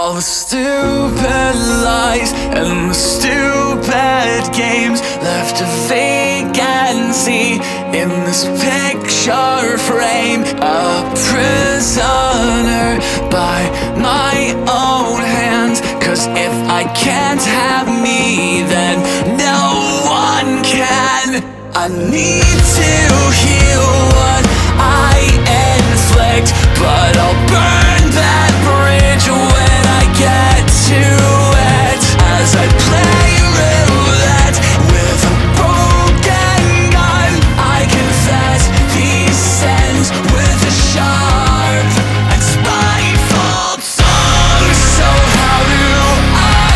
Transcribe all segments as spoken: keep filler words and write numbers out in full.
All the stupid lies and the stupid games left a vacancy in this picture frame. A prisoner by my own hands. Cause if I can't have me, then no one can. I need to heal what I inflict, but I'll burn that bridge when I get to it. As I play roulette with a broken gun, I confess these sins with a sharp and spiteful tongue. So how do I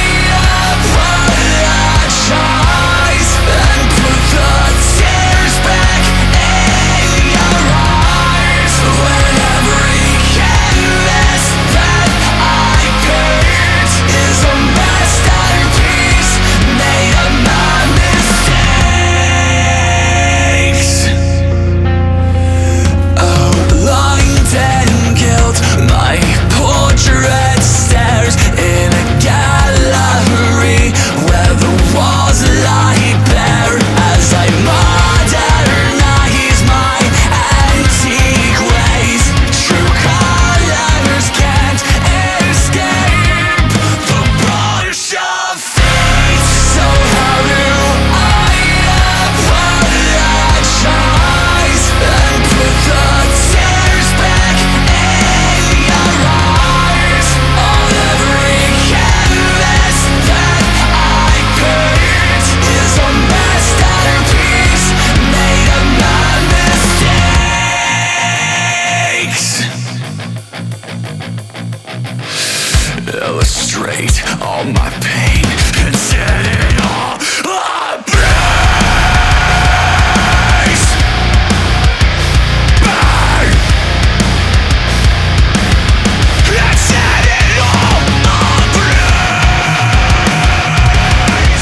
apologize and put the tears back in your eyes when every canvas that I paint is a masterpiece made of my mistakes? Outlined in guilt, my portrait stares in a gallery where the walls lie bare as I modernize my antique ways. True colors can't escape the brush of fate. So how do I apologize and put the tears back in your eyes on every canvas that I paint is a masterpiece made of my mistakes? Illustrate all my pain and set it all ablaze. Burn and set it all ablaze.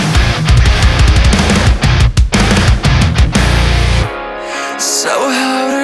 So how do